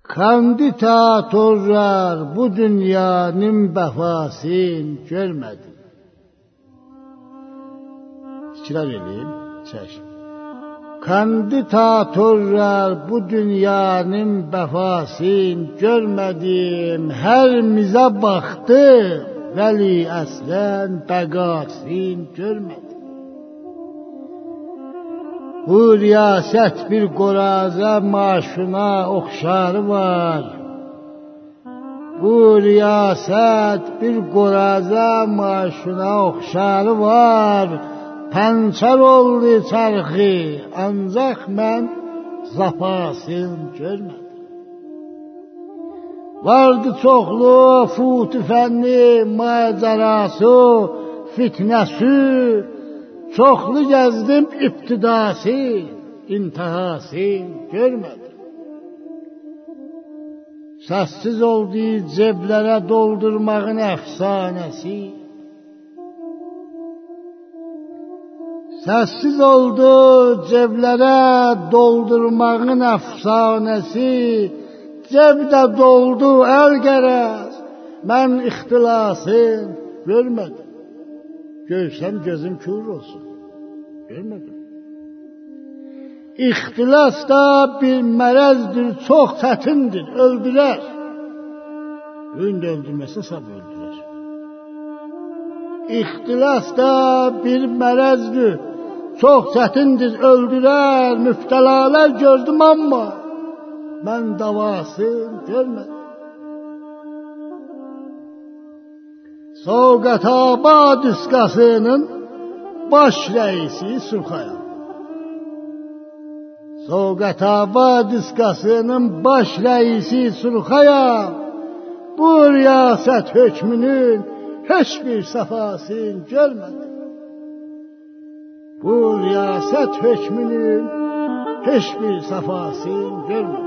Kanditatorlar bu dünyanın bəfasını görmədi. İkrar edeyim, çək. Kanditatorlar bu dünyanın bəfasını görmədim. Hər mizə baxdım, vəli əslən bəqasını görmədim. Bu riyasət bir qoraza maşına oxşarı var. Bu riyasət bir qoraza maşına oxşarı var. Pənçər oldu çarxı, ancaq mən zapasını görmədim. Vardı çoxlu futu fənni, macərası, fitnəsi. Çoxlu gəzdim ibtidası, intihası görmədim. Səssiz oldu ceblərə doldurmağın əfsanəsi. Səssiz oldu ceblərə doldurmağın əfsanəsi. Cebdə doldu əl gərəz, mən ixtilasın görmədim. Görsəm gözüm kör olsun. Görmədim. İxtilas da bir mərəzdir, çox çətindir, öldürər. Öyündə öldürməsə sab öldürər. İxtilas da bir mərəzdir, çox çətindir, öldürər. Müftəlalar gördüm amma mən davasını görmədim. Soğqataba diskasının baş rəisi Surxaya. Soğqataba diskasının baş rəisi Surxaya. Bu riyasət hökmünün heç bir səfasını görmədi. Bu riyasət hökmünün heç bir səfasını görmədi.